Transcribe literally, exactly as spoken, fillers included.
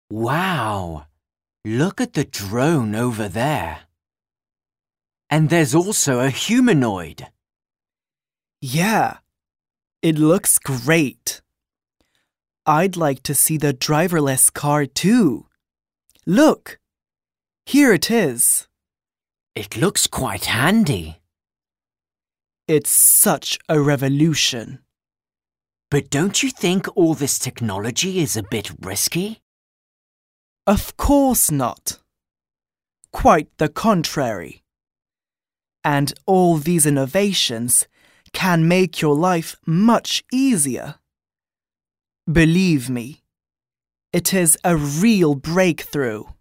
Wow! Look at the drone over there. And there's also a humanoid. Yeah, it looks great. I'd like to see the driverless car too. Look, here it is. It looks quite handy. It's such a revolution. But don't you think all this technology is a bit risky? Of course not. Quite the contrary. And all these innovations can make your life much easier. Believe me, it is a real breakthrough.